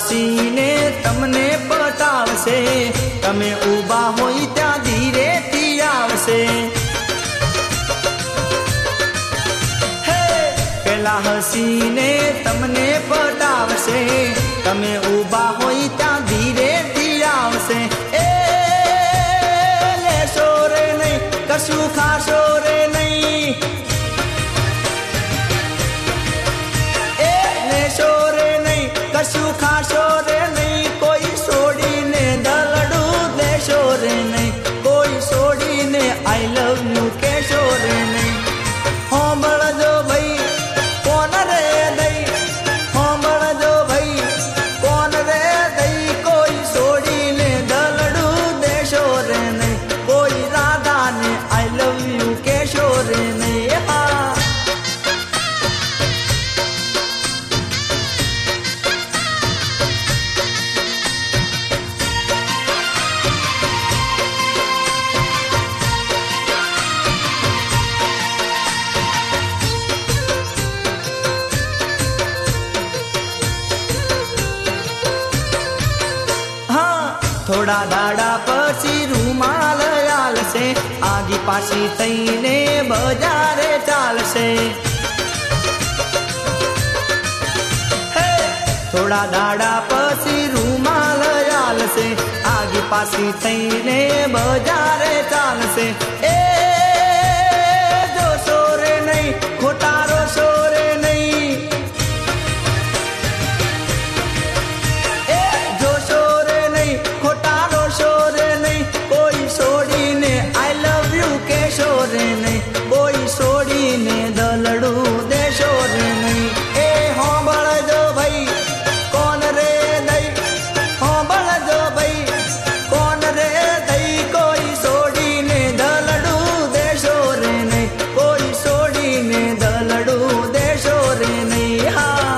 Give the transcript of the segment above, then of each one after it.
હસીને તમને પટાવશે, તમે ઊભા હોય ત્યાં ધીરેથી આવશે. પેલા હસીને તમને પટાવશે, તમે ઊભા હોય ત્યાં ધીરેથી આવશે. એ લેશો રે નહીં, કશું ખાશો રે નહીં. એ લેશો રે નહીં, કશું ખાશો રે નહીં. કોઈ છોડીને દલડું દેશો રે નહીં, કોઈ છોડીને આઈ લવ યુ કહેશો રે નહીં. હોંભળજો ભાઈ કોણ રે દઈ, હોંભળજો ભાઈ કોણ રે દઈ. કોઈ છોડીને દલડું દેશો રે નહીં, કોઈ રાધાને આઈ લવ યુ કહેશો રે નહીં. હા થોડા દાડા પછી રૂમાલ આલશે, આગી પાછી થઈને બજારે ચાલશે. થોડા દાડા પછી રૂમાલ આલશે, આગી પાછી થઈને બજારે ચાલશે. એ જોશો રે નહીં, ખોટા રોશો રે નહીં. એ જોશો રે નહીં, ખોટા રોશો રે નહીં. કોઈ છોડીને આઈ લવ યુ કહેશો રે નહીં, કોઈ છોડીને દલડું દેશો રે નહીં. એ હોંભળજો ભાઈ કોણ રે દઈ, હોંભળજો ભાઈ કોણ રે દઈ. કોઈ છોડીને દલડું દેશો રે નહીં, કોઈ છોડીને દલડું દેશો રે નહીં. હા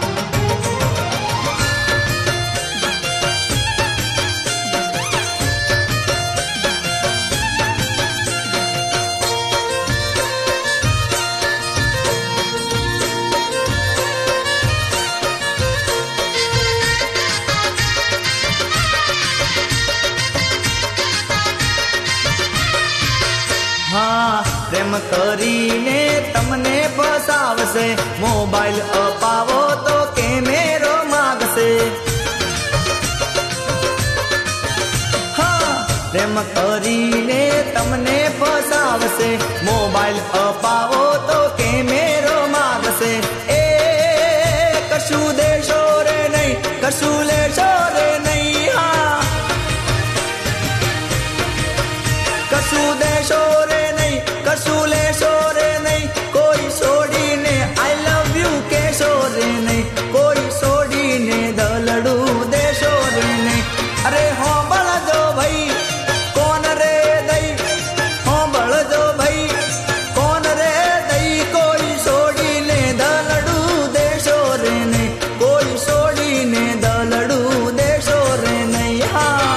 હા પ્રેમ કરીને તમને ફસાવશે, મોબાઈલ અપાવો તો કેમેરો માગશે. હા પ્રેમ કરીને તમને ફસાવશે, મોબાઈલ અપાવો તો કેમેરો માગશે. એ કશું દેશો રે નહીં, કશું લેશો રે નહીં. હા કશું દેશો રે નહીં, કશું લેશો રે નહીં. કોઈ છોડીને આઈ લવ યુ કહેશો રે નહીં, કોઈ છોડીને દલડું દેશો રે નહીં. અરે હોંભળજો ભાઈ કોણ રે દઈ, હોંભળજો ભાઈ કોણ રે દઈ. કોઈ છોડીને દલડું દેશો રે નહીં, કોઈ છોડીને દલડું દેશો રે નહીં. હા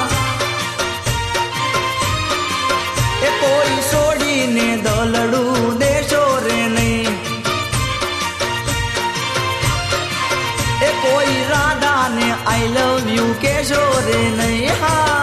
એ કોઈ છોડીને દલડું દેશો રે નહીં. એ કોઈ રાધાને આઈ લવ યુ કહેશો રે નહીં. હા